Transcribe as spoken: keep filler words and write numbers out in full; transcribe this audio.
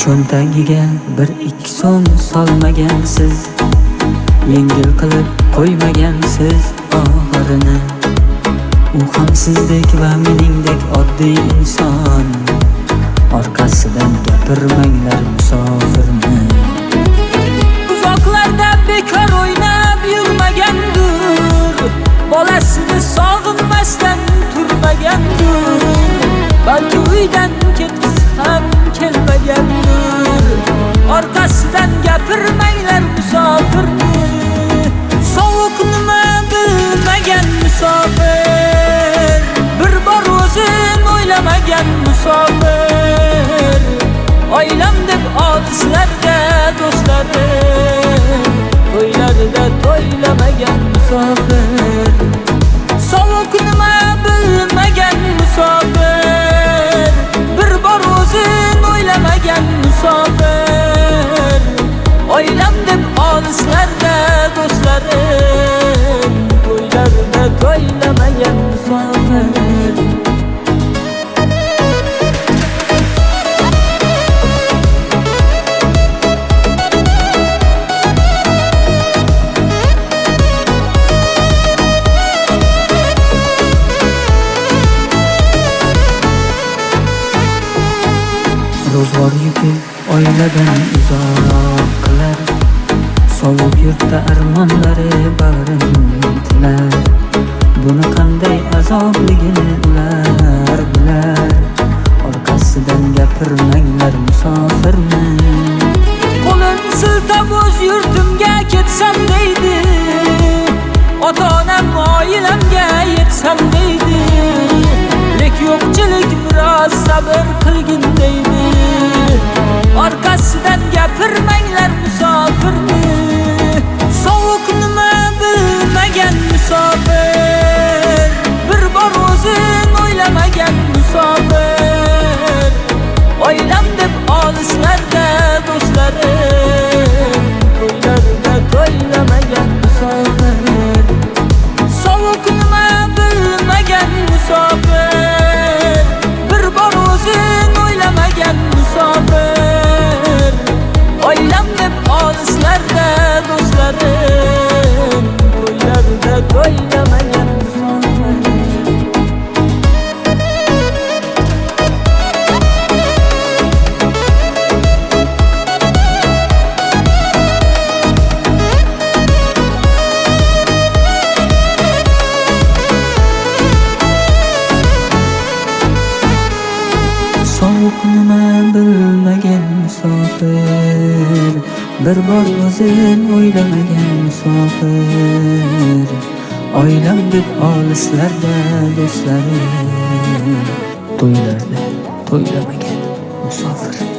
Cho'ntagiga bir ikki so'm solmagansiz, yengil qilib qo'ymagansiz og'irini. U ham sizdek va meningdek oddiy inson, orqasidan gapirmanglar musofirni. Uzoqlarda bekor o'ynab yurmagandir, bolasini sog'inmasdan turmagandir. Balki uydan ketgisi ham kelmagandir, orqasidan gapirmanglar musofirni. Sovuq nima bilmagan musofir, bir bor o'zin o'ylamagan musofir. Oilam deb olislarda do'stlarim, to'ylarda to'ylamagan musofir. Sovuq nima bilmagan musofir, bir bor o'zin o'ylamagan musofir. Oilam deb olislarda do'stlarim, to'ylarda to'ylamagan musofir. Ro'zg'or yuki oiladan uzoq qilar, sovuq yurtda armonlari bag'rin tilar. Buni qanday azobligini ular bilar, orqasidan gapirmanglar musofirni. Qo'lin siltab o'z yurtimga ketsam deydi, ota-onam oilamga yetsam deydi. Lek yo'qchilik biroz sabr qilgin deydi, orqasidan gapirmanglar musofirni. Sovuq nima bilmagan musofir, bir bor o'zin o'ylamagan musofir. Oilam deb olislarda do'stlarim, to'ylarda to'ylamagan musofir. Sovuq nima bilmagan musofir, bir bor o'zin o'ylamagan musofir. Oilam deb olislarda do'stlarim, to'ylarda to'ylamagan musofir. Sovuq nima bilmagan musofir, bir bor o'zin o'ylamagan musofir. Oilam deb olislarda do'stlarim, to'ylarda to'ylamagan musofir.